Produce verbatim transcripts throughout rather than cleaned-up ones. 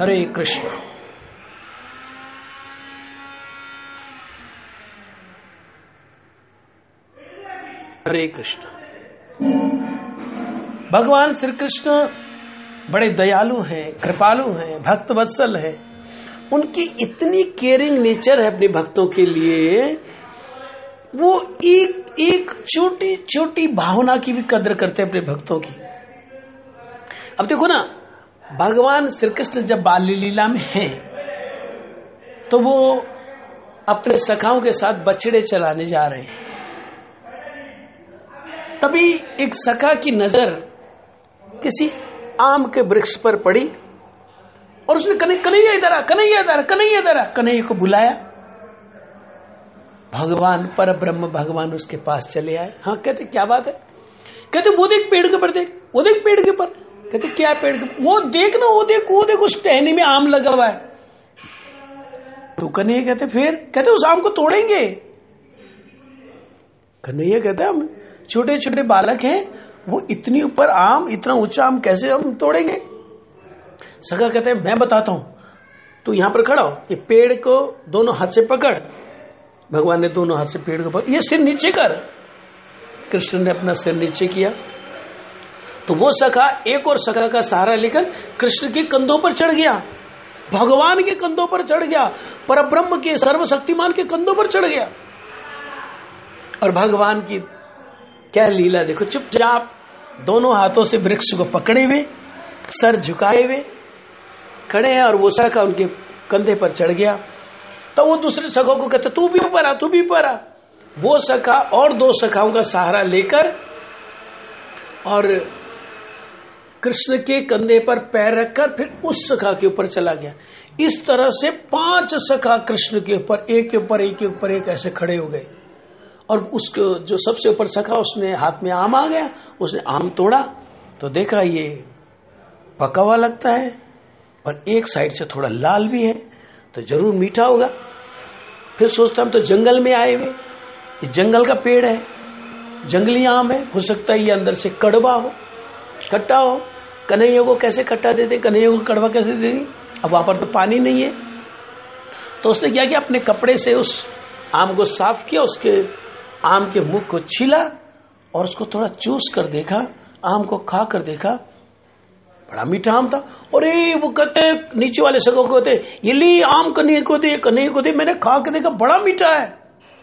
हरे कृष्ण। हरे कृष्ण। भगवान श्री कृष्ण बड़े दयालु हैं, कृपालु हैं, भक्त वत्सल हैं। उनकी इतनी केयरिंग नेचर है अपने भक्तों के लिए, वो एक एक छोटी छोटी भावना की भी कदर करते हैं अपने भक्तों की। अब देखो ना, भगवान श्री कृष्ण जब बाल लीला में हैं तो वो अपने सखाओं के साथ बछड़े चलाने जा रहे हैं। तभी एक सखा की नजर किसी आम के वृक्ष पर पड़ी और उसने कन्हैया इधर आ, कन्हैया इधर आ, कन्हैया इधर आ, कन्हैया को बुलाया। भगवान पर ब्रह्म भगवान उसके पास चले आए। हाँ, कहते क्या बात है? कहते वो देख पेड़ के ऊपर, देख वो देख पेड़ के ऊपर। कहते क्या पेड़ के? वो देख ना, वो देख वो देख उस टहनी में आम लगा हुआ है। तो कन्हैया कहते फिर? कहते उस आम को तोड़ेंगे। कन्हैया कहते हम छोटे छोटे बालक हैं, वो इतनी ऊपर आम, इतना ऊंचा आम कैसे हम तोड़ेंगे? सखा कहते हैं मैं बताता हूं, तू यहां पर खड़ा हो, ये पेड़ को दोनों हाथ से पकड़। भगवान ने दोनों हाथ से पेड़ को पकड़, ये सिर नीचे कर। कृष्ण ने अपना सिर नीचे किया तो वो सखा एक और सखा का सहारा लेकर कृष्ण के कंधों पर चढ़ गया, भगवान के कंधों पर चढ़ गया, परब्रह्म के सर्वशक्तिमान के कंधों पर चढ़ गया। और भगवान की क्या लीला देखो, चुपचाप दोनों हाथों से वृक्ष को पकड़े हुए, सर झुकाए हुए खड़े हैं, और वो सखा उनके कंधे पर चढ़ गया। तो वो दूसरे सखों को कहते तू भी ऊपर आ, तू भी ऊपर आ। वो सखा और दो सखाओं का सहारा लेकर और कृष्ण के कंधे पर पैर रखकर फिर उस सखा के ऊपर चला गया। इस तरह से पांच सखा कृष्ण के ऊपर एक के ऊपर एक के ऊपर एक ऐसे खड़े हो गए। और उसको जो सबसे ऊपर सखा, उसने हाथ में आम आ गया, उसने आम तोड़ा तो देखा ये पका हुआ लगता है और एक साइड से थोड़ा लाल भी है, तो जरूर मीठा होगा। फिर सोचता हम तो जंगल में आए हुए, ये जंगल का पेड़ है, जंगली आम है, हो सकता है ये अंदर से कड़वा हो, खट्टा हो। कन्हैया को कैसे खट्टा देते, कन्हैया को कड़वा कैसे दे? अब वहां पर तो पानी नहीं है। तो उसने क्या किया, अपने कपड़े से उस आम को साफ किया, उसके आम के मुख को छीला और उसको थोड़ा चूस कर देखा, आम को खा कर देखा, बड़ा मीठा आम था। और वो कहते नीचे वाले सखों को कहते ये ली आम कन्हैया को दे, कन्हैया को दे, मैंने खा के देखा बड़ा मीठा है।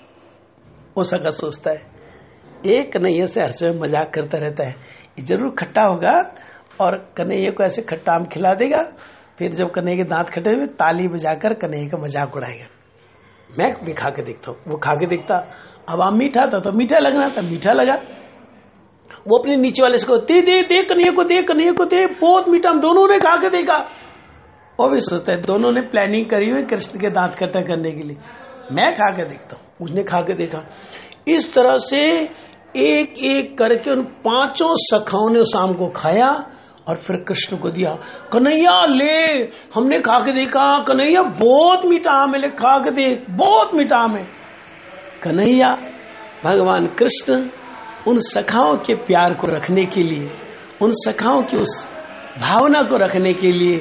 वो सखा सोचता है एक कन्हैया से हर समय मजाक करता रहता है, ये जरूर खट्टा होगा और कन्हैया को ऐसे खट्टा आम खिला देगा, फिर जब कन्हैया के दांत खटे हुए ताली बजाकर कन्हैया का मजाक उड़ाएगा। मैं भी खा के देखता हूँ। वो खा के देखता, अब आम मीठा था तो मीठा लगना था, मीठा लगा। वो अपने नीचे वाले से दे दे दे कन्हैया को दे, कन्हैया को दे, बहुत मीठा। हम दोनों ने खा के देखा। वो भी सोचता है दोनों ने प्लानिंग करी हुई कृष्ण के दांत खट्टा करने के लिए, मैं खा के देखता हूँ। उसने खा के देखा। इस तरह से एक एक करके उन पांचों सखाओं ने उस आम को खाया और फिर कृष्ण को दिया। कन्हैया ले, हमने खा के देखा, कन्हैया बहुत मीठा आम है, ले खा के देख, बहुत मीठा आम है। कन्हैया भगवान कृष्ण उन सखाओं के प्यार को रखने के लिए, उन सखाओं की उस भावना को रखने के लिए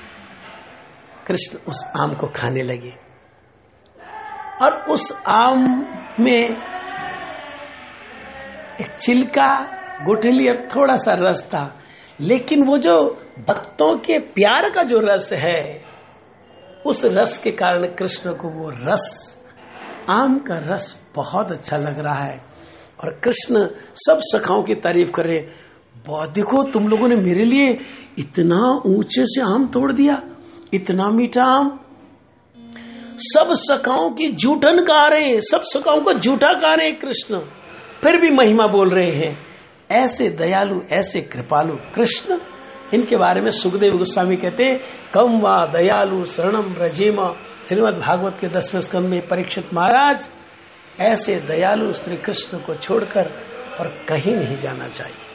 कृष्ण उस आम को खाने लगे। और उस आम में एक छिलका, गुठली और थोड़ा सा रस था, लेकिन वो जो भक्तों के प्यार का जो रस है, उस रस के कारण कृष्ण को वो रस, आम का रस बहुत अच्छा लग रहा है। और कृष्ण सब सखाओं की तारीफ कर रहे, बहुत देखो तुम लोगों ने मेरे लिए इतना ऊंचे से आम तोड़ दिया, इतना मीठा आम। सब सखाओं की जूठन गा रहे हैं, सब सखाओं को जूठा गा रहे हैं कृष्ण, फिर भी महिमा बोल रहे हैं। ऐसे दयालु, ऐसे कृपालु कृष्ण, इनके बारे में सुखदेव गोस्वामी कहते कम वा दयालु शरणम रजेमा। श्रीमद् भागवत के दसवें स्कंद में परीक्षित महाराज, ऐसे दयालु श्री कृष्ण को छोड़कर और कहीं नहीं जाना चाहिए।